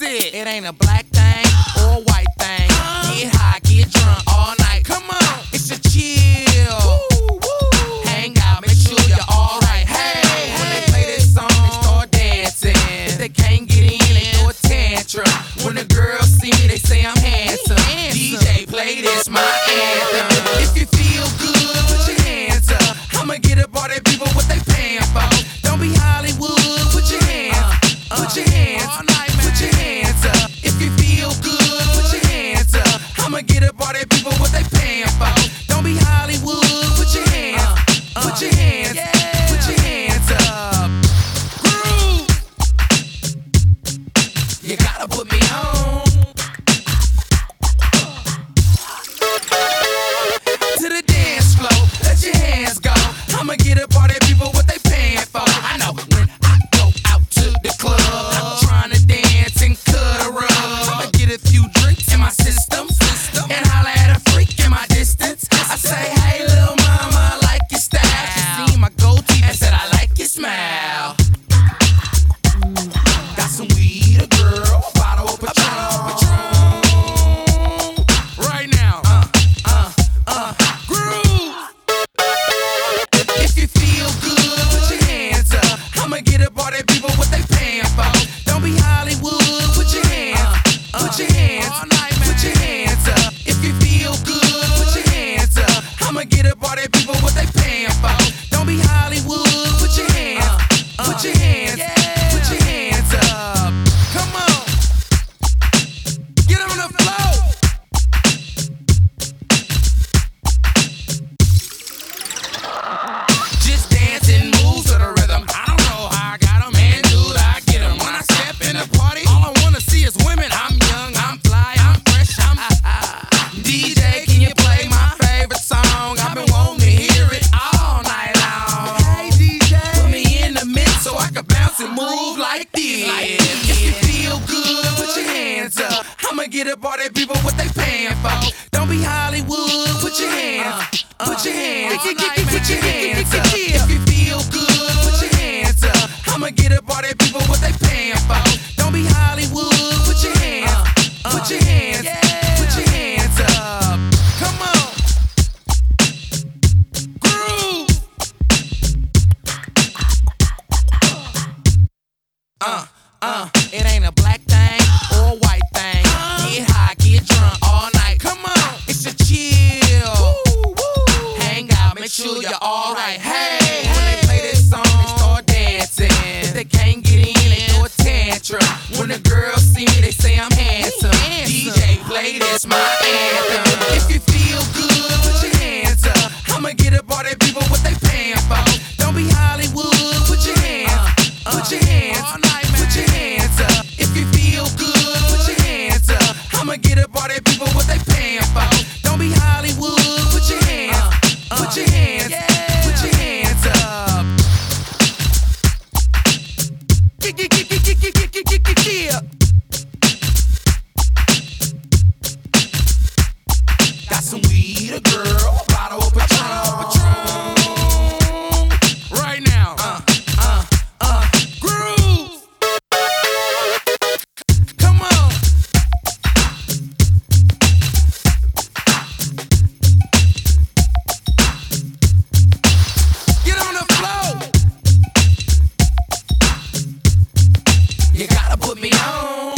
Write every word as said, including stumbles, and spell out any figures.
it? It ain't a black thing or a white thing. Get high, get drunk all night. Come on, it's a chill. Woo, woo. Hang out, make sure you're alright. Hey, when they play this song, they start dancing. If they can't get in, they throw a tantrum. When the girls see me, they say I'm handsome. D J, play this, my anthem. If you feel good, put your hands up. I'ma get up all that people what they paying for. Don't be Hollywood, put your hands, put your hands, put your hands up. If you feel good, put your hands up. I'ma get up all that people what they paying for. Don't be Hollywood, put your hands, put your hands, put your hands up. Groove, you gotta put me on. To the dance floor, let your hands go. I'ma get up all that people what they paying for. I know when I go out to the club, I'm trying to dance and cut a rug. I'ma get a few drinks in my system, system and holla at a freak in my distance. I say, hey little mama, I like your style. She seen my goatee and said, I like your smile. Got some weed, a girl, a bottle of Patron, Patron. Right now, uh, uh, uh, groove. If you feel good, put your hands up. I'ma get up all that people what they paying for. Don't be Hollywood, put your hands, put your hands, put your hands up. If you feel good, put your hands up. I'ma get up all that people what they paying for. Don't be Hollywood, put your hands, put your hands, put your hands up. Come on, get on the floor. Just dance and move to the rhythm. I don't know how I got 'em, man, dude, I get 'em. When I step in the party, all I wanna see is women. I'm young, I'm fly, I'm fresh, I'm D J, can you play my favorite song? I've been wanting to hear it all night long. Hey D J, put me in the mix so I can bounce and move like this. If you feel good, put your hands up. I'ma get up all that people what they paying for. Don't be Hollywood, put your hands, put your hands, put your hands up. If you feel good, put your hands up. I'ma get up all that people what they paying for. Don't be Hollywood, put your hands, put your hands, put your hands up. Come on, groove. Uh, uh, it ain't a black thing or a white thing. Get high, get drunk all night. Come on, it's a chill. Hang out, make sure you're alright. Hey, when they play this song, they start dancing. If they can't get in, they throw a tantrum. When the girls see me, they say I'm handsome. D J, play this, my anthem. If you feel good, put your hands up. I'ma get up all that people what they paying for. Don't be Hollywood, put your hands, put your hands, put your hands up. If you feel good, put your hands up. I'ma get up all that people what they paying for. Don't be Hollywood, put your hands, put your hands, put your hands up. Yeah. Got some weed, a girl, a bottle of Patron, Patron. Right now, uh, uh, uh, groove. Come on. Get on the floor. You gotta put me on.